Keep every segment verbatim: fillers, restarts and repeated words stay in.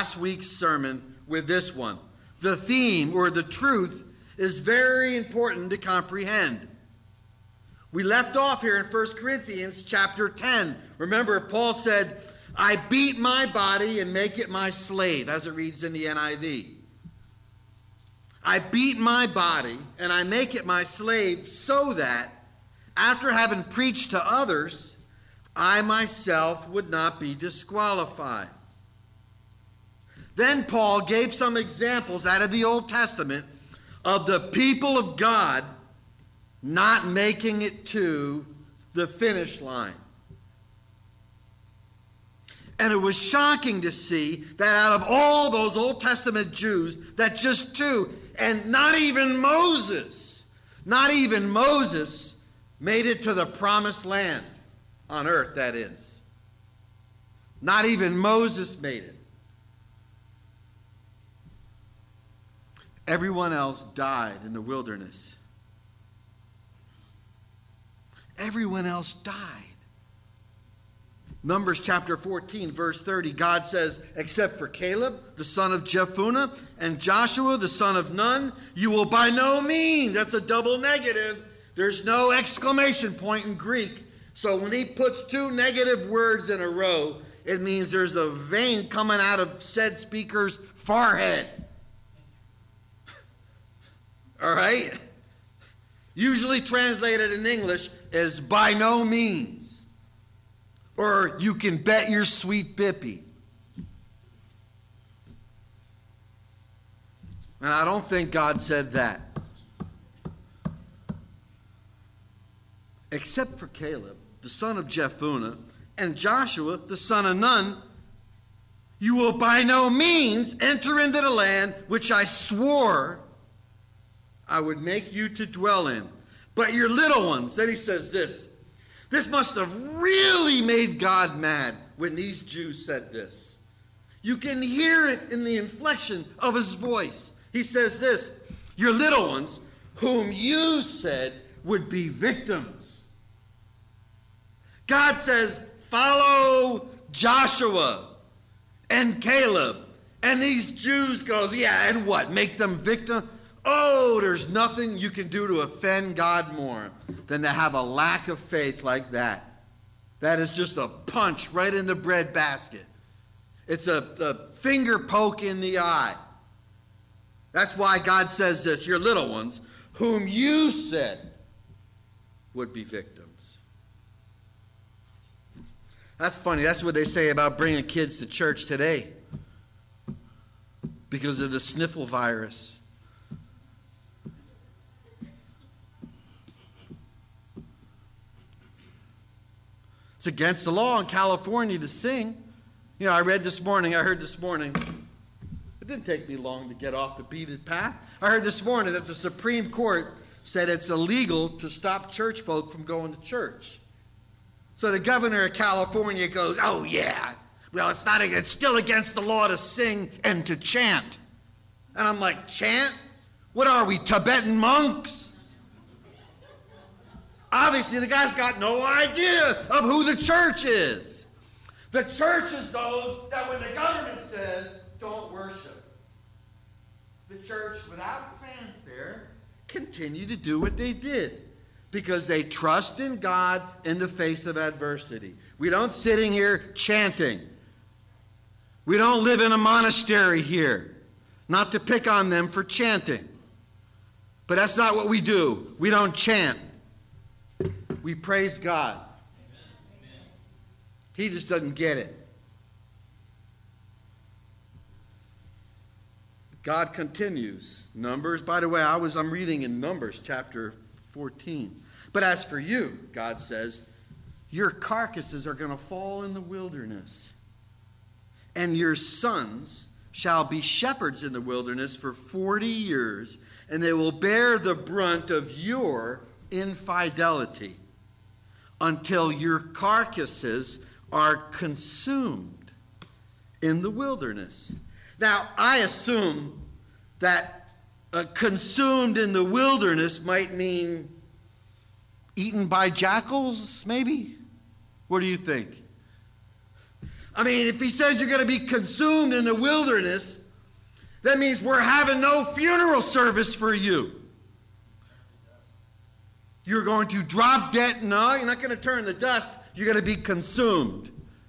last week's sermon with this one. The theme, or the truth, is very important to comprehend. We left off here in First Corinthians chapter ten. Remember, Paul said, I beat my body and make it my slave, as it reads in the N I V. I beat my body and I make it my slave so that, after having preached to others, I myself would not be disqualified. Then Paul gave some examples out of the Old Testament of the people of God not making it to the finish line. And it was shocking to see that out of all those Old Testament Jews, that just two, and not even Moses, not even Moses made it to the promised land on earth, that is. Not even Moses made it. Everyone else died in the wilderness. Everyone else died. Numbers chapter fourteen, verse thirty, God says, except for Caleb, the son of Jephunneh, and Joshua, the son of Nun, you will by no means, that's a double negative. There's no exclamation point in Greek. So when he puts two negative words in a row, it means there's a vein coming out of said speaker's forehead. All right? Usually translated in English as by no means. Or you can bet your sweet bippy. And I don't think God said that. Except for Caleb, the son of Jephunneh, and Joshua, the son of Nun, you will by no means enter into the land which I swore I would make you to dwell in. But your little ones, then he says this. This must have really made God mad when these Jews said this. You can hear it in the inflection of his voice. He says this, your little ones, whom you said would be victims. God says, follow Joshua and Caleb. And these Jews goes, yeah, and what? Make them victims? Oh, there's nothing you can do to offend God more than to have a lack of faith like that. That is just a punch right in the breadbasket. It's a, a finger poke in the eye. That's why God says this, your little ones, whom you said would be victims. That's funny. That's what they say about bringing kids to church today because of the sniffle virus. It's against the law in California to sing. You know, I read this morning, I heard this morning, it didn't take me long to get off the beaten path. I heard this morning that the Supreme Court said it's illegal to stop church folk from going to church. So the governor of California goes, oh yeah, well it's not, it's still against the law to sing and to chant. And I'm like, chant? What are we, Tibetan monks? Obviously, the guy's got no idea of who the church is. The church is those that when the government says, don't worship, the church, without fanfare, continue to do what they did because they trust in God in the face of adversity. We don't sit in here chanting. We don't live in a monastery here. Not to pick on them for chanting. But that's not what we do. We don't chant. We praise God. Amen. He just doesn't get it. God continues. Numbers, by the way, I was I'm reading in Numbers chapter fourteen. But as for you, God says, your carcasses are going to fall in the wilderness, and your sons shall be shepherds in the wilderness for forty years, and they will bear the brunt of your infidelity until your carcasses are consumed in the wilderness. Now, I assume that uh, consumed in the wilderness might mean eaten by jackals, maybe? What do you think? I mean, if he says you're going to be consumed in the wilderness, that means we're having no funeral service for you. You're going to drop dead. No, you're not going to turn to dust. You're going to be consumed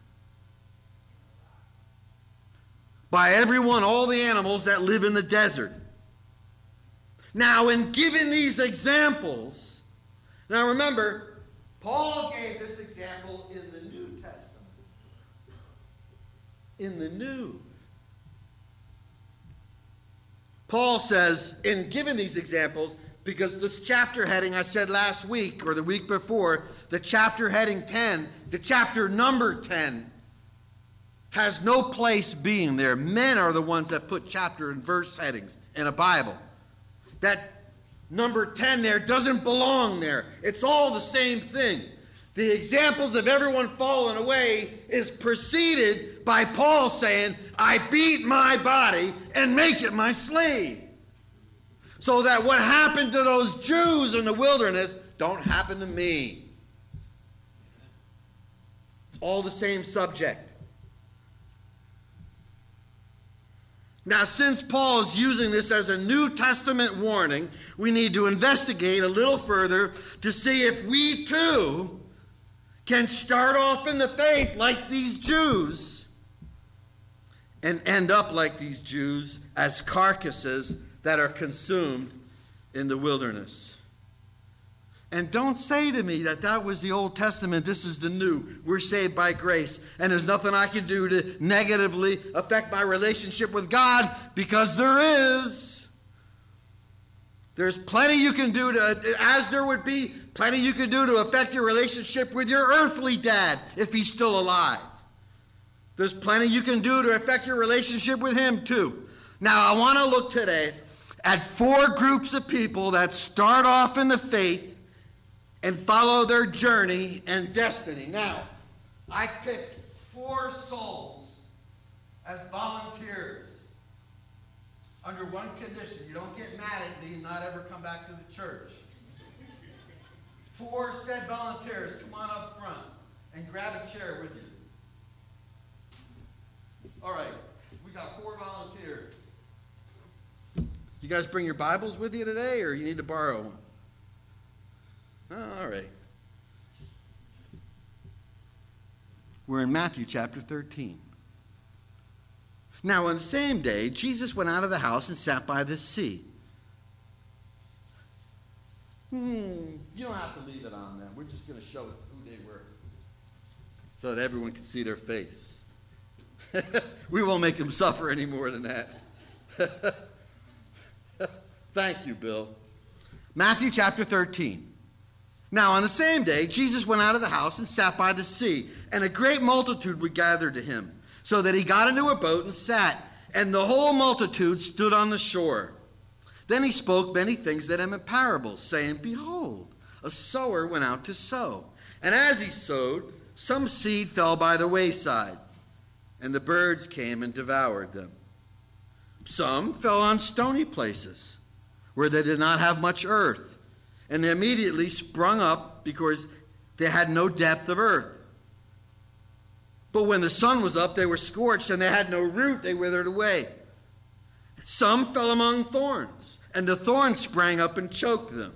by everyone, all the animals that live in the desert. Now, in giving these examples, now remember, Paul gave this example in the New Testament. In the New. Paul says, in giving these examples, because this chapter heading, I said last week or the week before, the chapter heading ten, the chapter number ten, has no place being there. Men are the ones that put chapter and verse headings in a Bible. That number ten there doesn't belong there. It's all the same thing. The examples of everyone falling away is preceded by Paul saying, I beat my body and make it my slave. So that what happened to those Jews in the wilderness don't happen to me. It's all the same subject. Now, since Paul is using this as a New Testament warning, we need to investigate a little further to see if we too can start off in the faith like these Jews and end up like these Jews as carcasses that are consumed in the wilderness. And don't say to me that that was the Old Testament, this is the New. We're saved by grace, and there's nothing I can do to negatively affect my relationship with God, because there is. There's plenty you can do to, as there would be plenty you can do to affect your relationship with your earthly dad if he's still alive. There's plenty you can do to affect your relationship with him too. Now, I want to look today at four groups of people that start off in the faith and follow their journey and destiny. Now, I picked four souls as volunteers under one condition. You don't get mad at me and not ever come back to the church. Four said volunteers, come on up front and grab a chair with you. All right, we got four volunteers. You guys bring your Bibles with you today, or you need to borrow one? Oh, all right. We're in Matthew chapter thirteen. Now, on the same day, Jesus went out of the house and sat by the sea. Hmm, you don't have to leave it on them. We're just going to show who they were so that everyone can see their face. We won't make them suffer any more than that. Thank you, Bill. Matthew chapter thirteen. Now, on the same day, Jesus went out of the house and sat by the sea, and a great multitude would gather to him, so that he got into a boat and sat, and the whole multitude stood on the shore. Then he spoke many things to them in parables, saying, Behold, a sower went out to sow. And as he sowed, some seed fell by the wayside, and the birds came and devoured them. Some fell on stony places, where they did not have much earth, and they immediately sprung up because they had no depth of earth. But when the sun was up, they were scorched, and they had no root, they withered away. Some fell among thorns, and the thorns sprang up and choked them.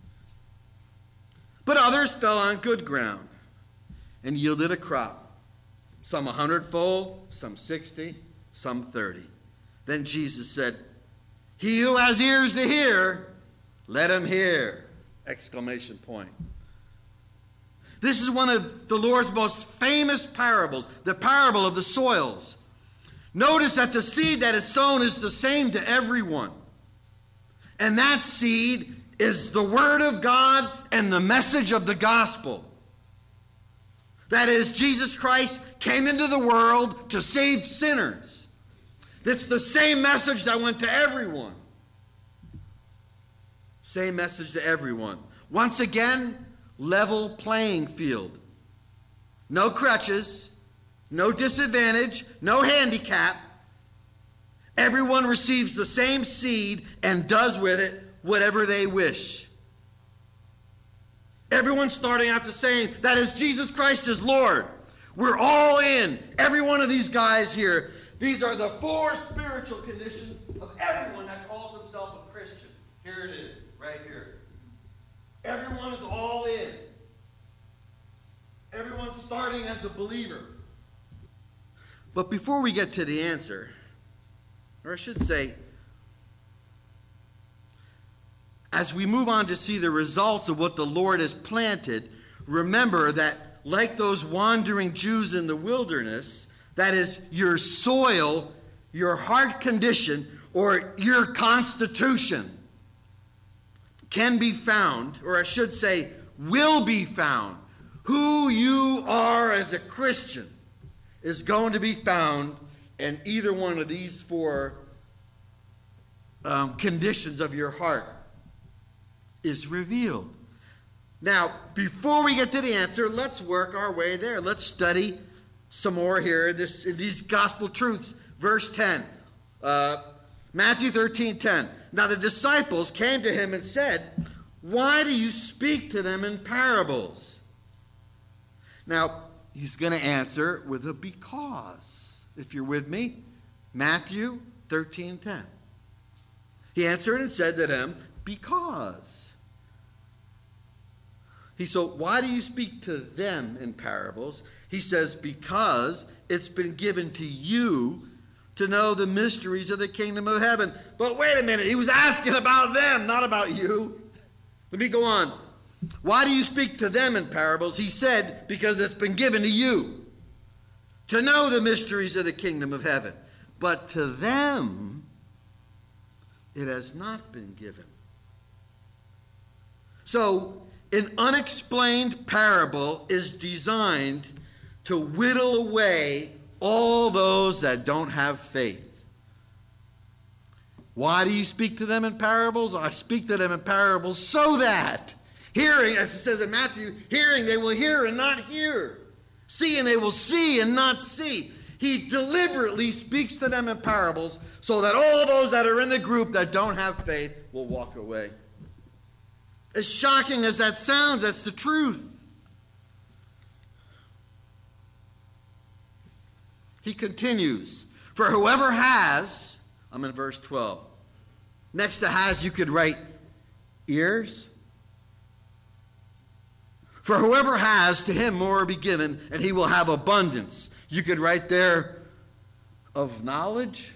But others fell on good ground and yielded a crop, some a hundredfold, some sixty, some thirty. Then Jesus said, He who has ears to hear, let him hear! Exclamation point. This is one of the Lord's most famous parables, the parable of the soils. Notice that the seed that is sown is the same to everyone. And that seed is the Word of God and the message of the gospel. That is, Jesus Christ came into the world to save sinners. It's the same message that went to everyone. Same message to everyone. Once again, level playing field. No crutches, no disadvantage, no handicap. Everyone receives the same seed and does with it whatever they wish. Everyone's starting out the same. That is, Jesus Christ is Lord. We're all in. Every one of these guys here. These are the four spiritual conditions of everyone that calls himself a Christian. Here it is, right here. Everyone is all in. Everyone's starting as a believer. But before we get to the answer, or I should say, as we move on to see the results of what the Lord has planted, remember that like those wandering Jews in the wilderness, that is your soil, your heart condition, or your constitution can be found, or I should say will be found. Who you are as a Christian is going to be found in either one of these four um, conditions of your heart is revealed. Now, before we get to the answer, let's work our way there. Let's study some more here, this, these gospel truths. Verse ten, uh, Matthew thirteen ten. Now the disciples came to him and said, "Why do you speak to them in parables?" Now, he's going to answer with a because. If you're with me, Matthew thirteen ten. He answered and said to them, "Because." He so why do you speak to them in parables? He says, because it's been given to you to know the mysteries of the kingdom of heaven. But wait a minute, he was asking about them, not about you. Let me go on. Why do you speak to them in parables? He said, because it's been given to you to know the mysteries of the kingdom of heaven. But to them, it has not been given. So, an unexplained parable is designed to whittle away all those that don't have faith. Why do you speak to them in parables? I speak to them in parables so that, hearing, as it says in Matthew, hearing they will hear and not hear. Seeing they will see and not see. He deliberately speaks to them in parables so that all those that are in the group that don't have faith will walk away. As shocking as that sounds, that's the truth. He continues, for whoever has, I'm in verse twelve. Next to has, you could write ears. For whoever has, to him more will be given, and he will have abundance. You could write there of knowledge.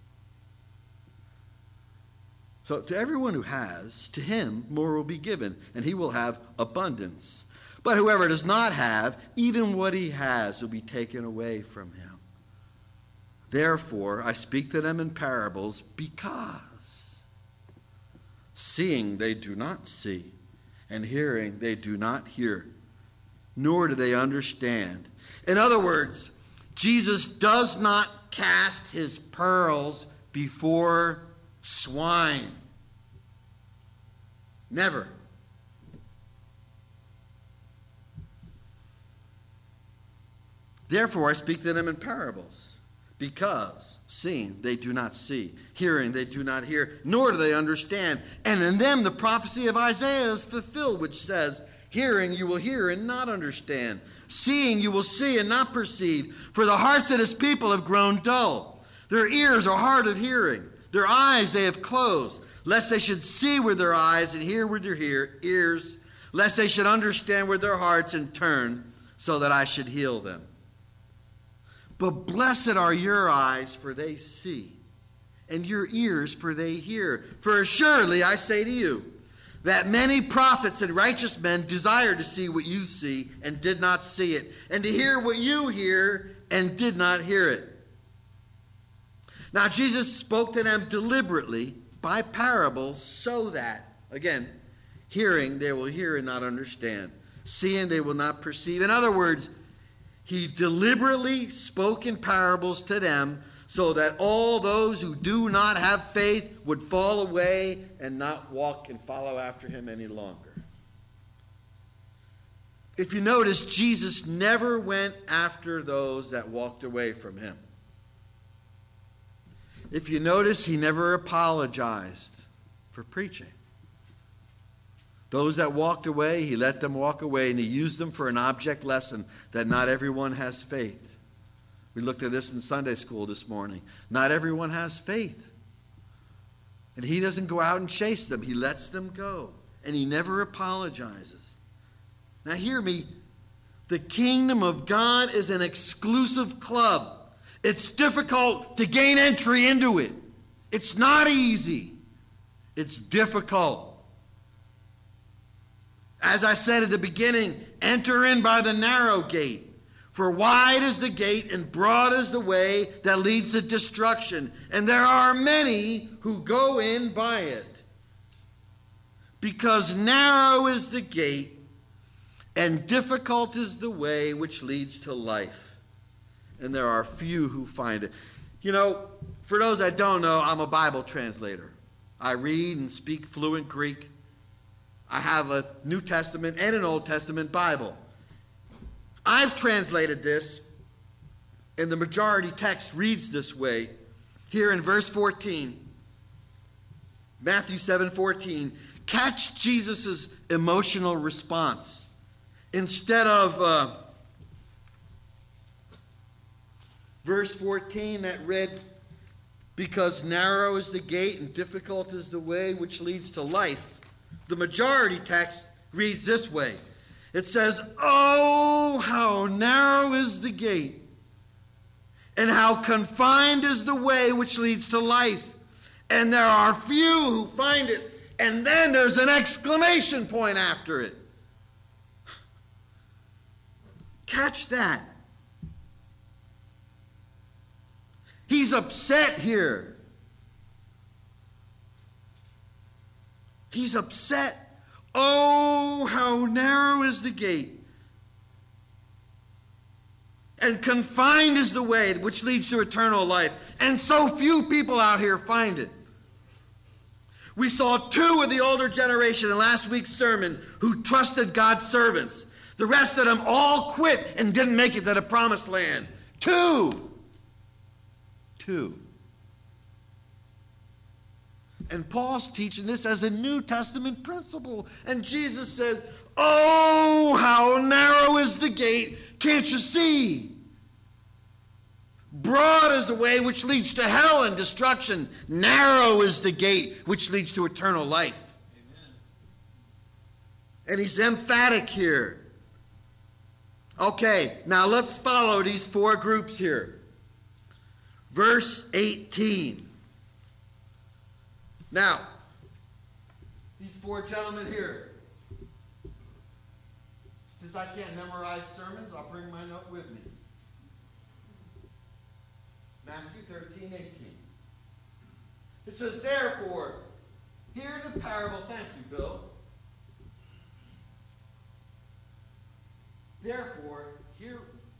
So to everyone who has, to him more will be given, and he will have abundance. But whoever does not have, even what he has will be taken away from him. Therefore, I speak to them in parables, because seeing they do not see, and hearing they do not hear, nor do they understand. In other words, Jesus does not cast his pearls before swine. Never. Therefore, I speak to them in parables, because seeing they do not see, hearing they do not hear, nor do they understand. And in them the prophecy of Isaiah is fulfilled, which says, hearing you will hear and not understand. Seeing you will see and not perceive. For the hearts of his people have grown dull. Their ears are hard of hearing. Their eyes they have closed, lest they should see with their eyes and hear with their hear, ears, lest they should understand with their hearts and turn, so that I should heal them. But blessed are your eyes, for they see, and your ears, for they hear. For assuredly I say to you, that many prophets and righteous men desired to see what you see, and did not see it, and to hear what you hear, and did not hear it. Now Jesus spoke to them deliberately by parables, so that, again, hearing they will hear and not understand, seeing they will not perceive. In other words, he deliberately spoke in parables to them so that all those who do not have faith would fall away and not walk and follow after him any longer. If you notice, Jesus never went after those that walked away from him. If you notice, he never apologized for preaching. Those that walked away, he let them walk away, and he used them for an object lesson that not everyone has faith. We looked at this in Sunday school this morning. Not everyone has faith. And he doesn't go out and chase them. He lets them go. And he never apologizes. Now hear me. The kingdom of God is an exclusive club. It's difficult to gain entry into it. It's not easy. It's difficult. As I said at the beginning, enter in by the narrow gate. For wide is the gate and broad is the way that leads to destruction. And there are many who go in by it. Because narrow is the gate and difficult is the way which leads to life. And there are few who find it. You know, for those that don't know, I'm a Bible translator. I read and speak fluent Greek. I have a New Testament and an Old Testament Bible. I've translated this, and the majority text reads this way. Here in verse fourteen, Matthew seven fourteen, catch Jesus' emotional response. Instead of uh, verse fourteen that read, because narrow is the gate and difficult is the way which leads to life, the majority text reads this way. It says, oh, how narrow is the gate, and how confined is the way which leads to life, and there are few who find it. And then there's an exclamation point after it. Catch that. He's upset here. He's upset. Oh, how narrow is the gate, and confined is the way which leads to eternal life, and so few people out here find it. We saw two of the older generation in last week's sermon who trusted God's servants. The rest of them all quit and didn't make it to the promised land. Two. Two. And Paul's teaching this as a New Testament principle. And Jesus says, oh, how narrow is the gate. Can't you see? Broad is the way which leads to hell and destruction. Narrow is the gate which leads to eternal life. Amen. And he's emphatic here. Okay, now let's follow these four groups here. Verse eighteen. Now, these four gentlemen here. Since I can't memorize sermons, I'll bring my note with me. Matthew thirteen, eighteen. It says, therefore, hear the parable. Thank you, Bill. Therefore, hear,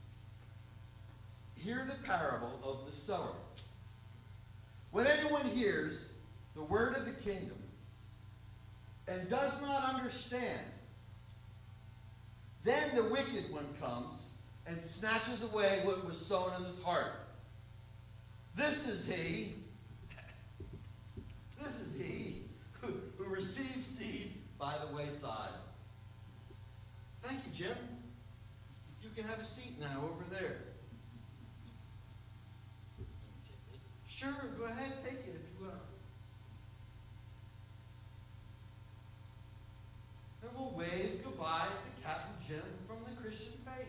hear the parable of the sower. When anyone hears the word of the kingdom and does not understand, then the wicked one comes and snatches away what was sown in his heart. This is he, this is he who, who receives seed by the wayside. Thank you, Jim. You can have a seat now over there. Sure, go ahead, take it if you will. And we'll wave goodbye to Captain Jim from the Christian faith.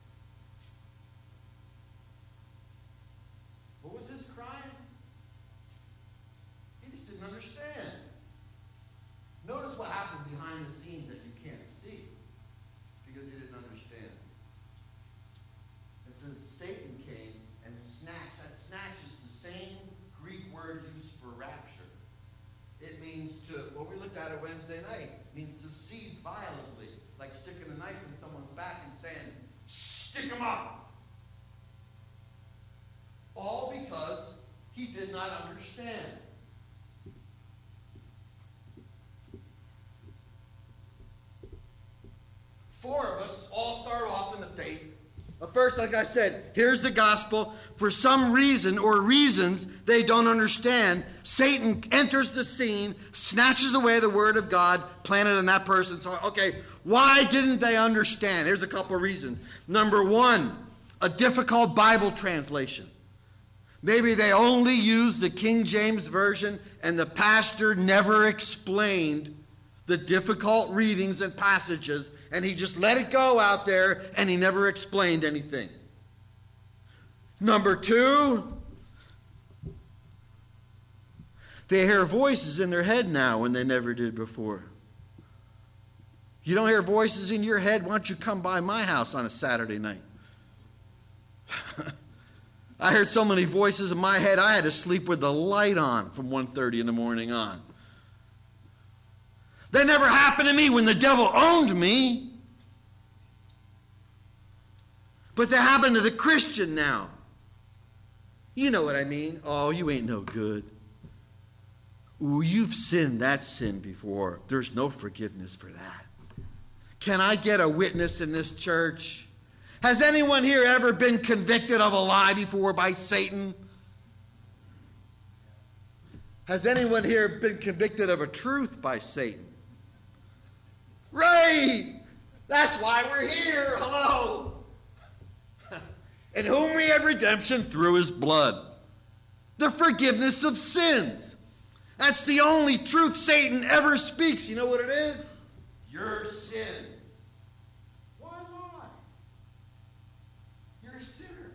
What was his crime? He just didn't understand. Notice what happened behind the scenes that you can't see because he didn't understand. It says Satan came and snatched. That snatch is the same Greek word used for rapture. It means to, what we looked at it Wednesday night, means to seize violently, like sticking a knife in someone's back and saying, stick him up. All because he did not understand. Four of us all start off in the faith, But first, like I said, here's the gospel. For some reason or reasons they don't understand, Satan enters the scene, snatches away the word of God planted in that person's heart. Okay, why didn't they understand? Here's a couple of reasons. Number one, a difficult Bible translation. Maybe they only used the King James Version and the pastor never explained the difficult readings and passages, and he just let it go out there and he never explained anything. Number two, they hear voices in their head now when they never did before. You don't hear voices in your head? Why don't you come by my house on a Saturday night? I heard so many voices in my head, I had to sleep with the light on from one thirty in the morning on. That never happened to me when the devil owned me. But that happened to the Christian now. You know what I mean. Oh, you ain't no good. Ooh, you've sinned that sin before. There's no forgiveness for that. Can I get a witness in this church? Has anyone here ever been convicted of a lie before by Satan? Has anyone here been convicted of a truth by Satan? Right! That's why we're here. Hello! In whom we have redemption through his blood. The forgiveness of sins. That's the only truth Satan ever speaks. You know what it is? Your sins. Why not? You're a sinner.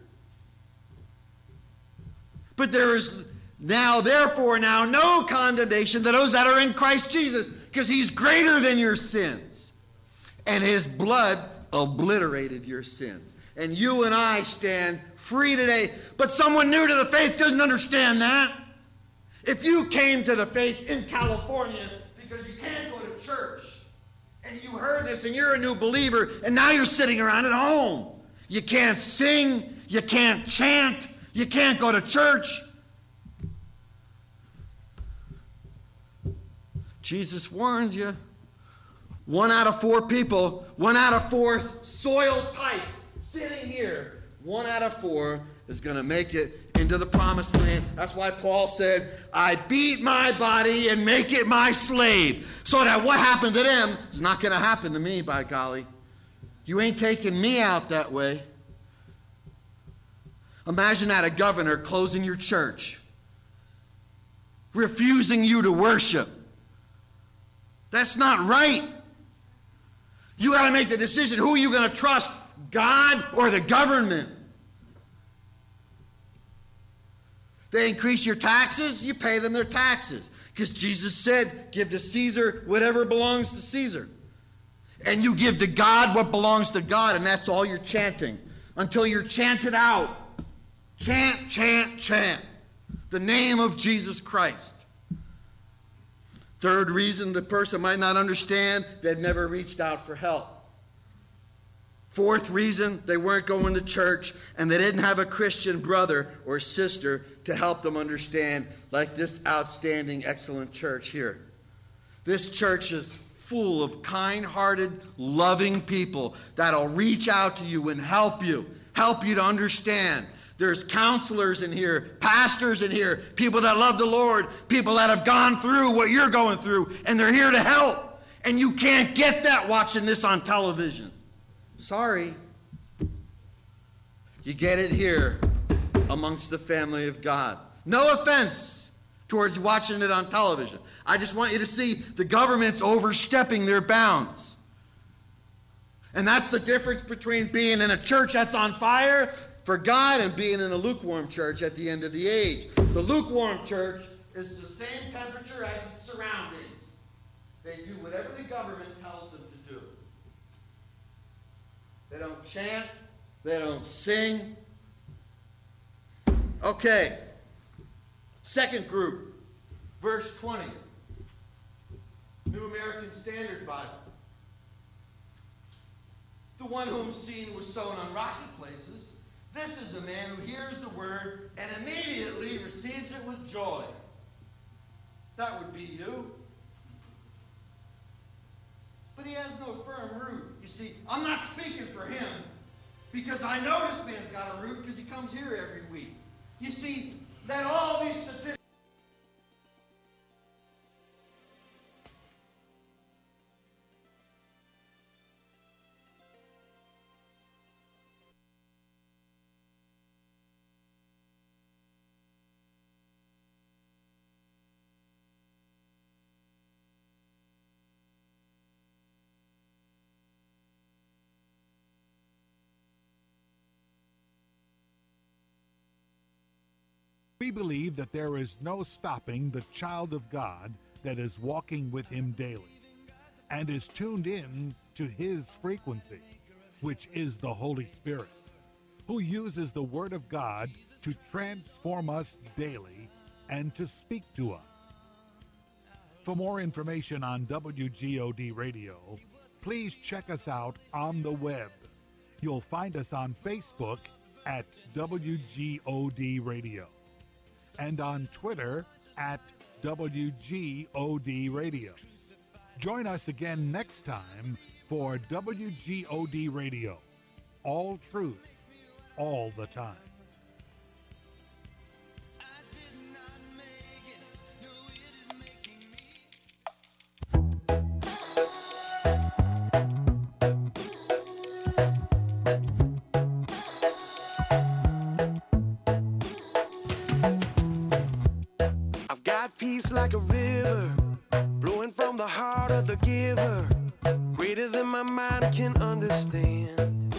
But there is now, therefore, now no condemnation to those that are in Christ Jesus, because he's greater than your sins. And his blood obliterated your sins. And you and I stand free today. But someone new to the faith doesn't understand that. If you came to the faith in California because you can't go to church, and you heard this and you're a new believer, and now you're sitting around at home. You can't sing, you can't chant, you can't go to church. Jesus warns you. One out of four people, one out of four soiled types sitting here, one out of four is going to make it into the promised land. That's why Paul said, I beat my body and make it my slave. So that what happened to them is not going to happen to me, by golly. You ain't taking me out that way. Imagine that, a governor closing your church, refusing you to worship. That's not right. You got to make the decision. Who are you going to trust, God or the government? They increase your taxes, you pay them their taxes. Because Jesus said, give to Caesar whatever belongs to Caesar. And you give to God what belongs to God, and that's all you're chanting. Until you're chanted out. Chant, chant, chant. The name of Jesus Christ. Third reason the person might not understand, they've never reached out for help. Fourth reason, they weren't going to church and they didn't have a Christian brother or sister to help them understand, like this outstanding, excellent church here. This church is full of kind-hearted, loving people that'll reach out to you and help you, help you to understand. There's counselors in here, pastors in here, people that love the Lord, people that have gone through what you're going through, and they're here to help. And you can't get that watching this on television. Sorry. You get it here amongst the family of God. No offense towards watching it on television. I just want you to see the government's overstepping their bounds. And that's the difference between being in a church that's on fire for God and being in a lukewarm church at the end of the age. The lukewarm church is the same temperature as its surroundings. They do whatever the government tells them to do. They don't chant. They don't sing. Okay. Second group. Verse twenty. New American Standard Bible. The one whom seed was sown on rocky places. This is a man who hears the word and immediately receives it with joy. That would be you. But he has no firm root. You see, I'm not speaking for him. Because I know this man's got a root because he comes here every week. You see, that all these statistics. We believe that there is no stopping the child of God that is walking with him daily and is tuned in to his frequency, which is the Holy Spirit, who uses the Word of God to transform us daily and to speak to us. For more information on W G O D Radio, please check us out on the web. You'll find us on Facebook at W G O D Radio and on Twitter at W G O D Radio. Join us again next time for W G O D Radio. All truth, all the time. Peace like a river, flowing from the heart of the giver, greater than my mind can understand.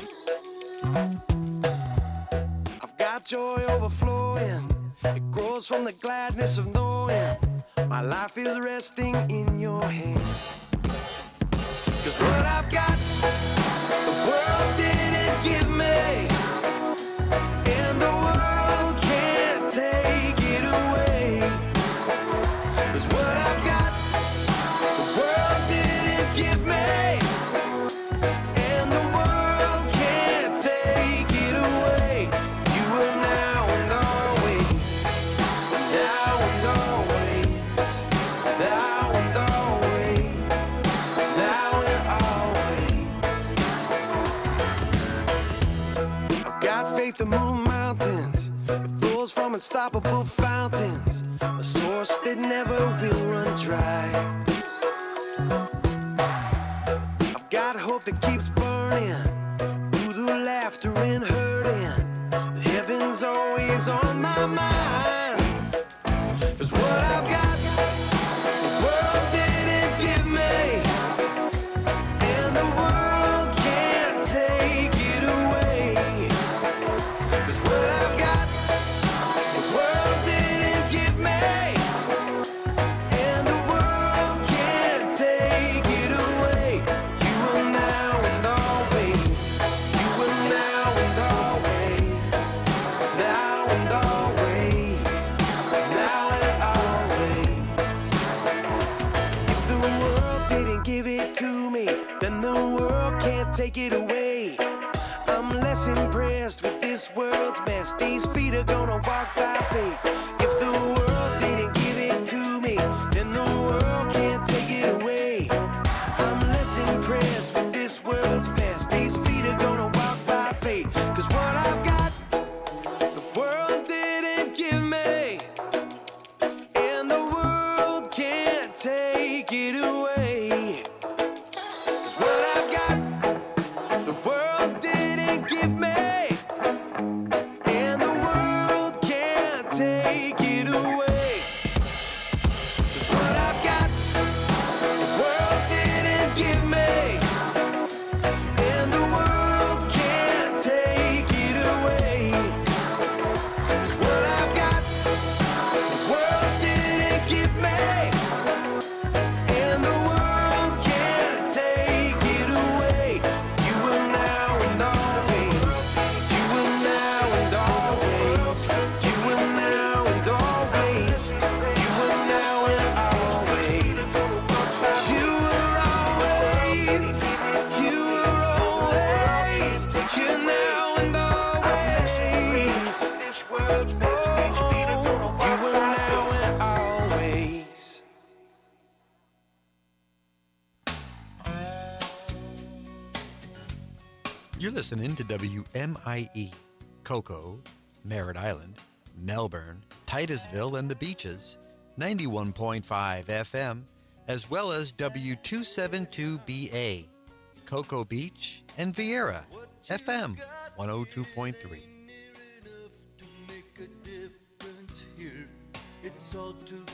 I've got joy overflowing, it grows from the gladness of knowing my life is resting in your hands. 'Cause what I've got, the world didn't give me, and the world can't take it away. 'Cause what I've got, the world didn't give me, and the world can't take it away. You are now and always, now and always, now and always, now and always. I've got faith to move mountains, it flows from unstoppable fountains, a source that never will run dry. I've got hope that keeps burning through the laughter and hurting. Heaven's always on my mind. 'Cause what I've got, the world didn't give me, and the world can't take it away. 'Cause what I've got, the world didn't give me, and the world can't take it away. You are now and always, you are now and always, now and always, now and always. If the world didn't give it to me, then the world can't take it away. I'm less impressed with this world's best. These feet are gonna walk by faith. If the world didn't give it to me, then the world can't take it away. I'm less impressed with this world's best. These feet are gonna walk by faith. 'Cause what I've got, the world didn't give me, and the world can't take it away. 'Cause what I've got, the world didn't give me, and the world can't take it away. 'Cause what I've got, the world didn't give me, and the world can't take it away. 'Cause what I've got, the world didn't give me, and You're listening to W M I E, Cocoa, Merritt Island, Melbourne, Titusville, and the Beaches, ninety-one point five F M, as well as W two seventy-two B A, Cocoa Beach, and Vieira, F M one oh two point three. It's all too